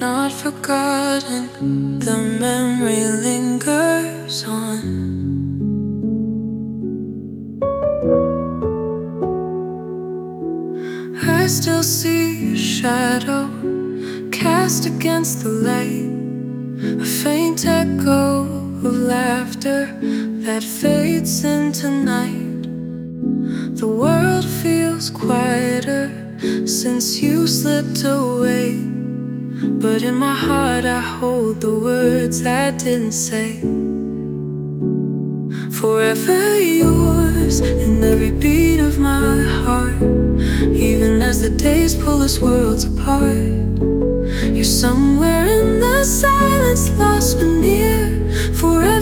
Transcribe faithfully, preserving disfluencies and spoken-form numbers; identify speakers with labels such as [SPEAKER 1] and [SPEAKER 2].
[SPEAKER 1] not forgotten. The memory lingers on. I still see your shadow cast against the light, a faint echo of laughter that fades into night. The world feels quieter since you slipped away, but in my heart I hold the words I didn't say. Forever yours in every beat of my heart, even as the days pull us worlds apart. You're somewhere in the silence, lost but near. Forever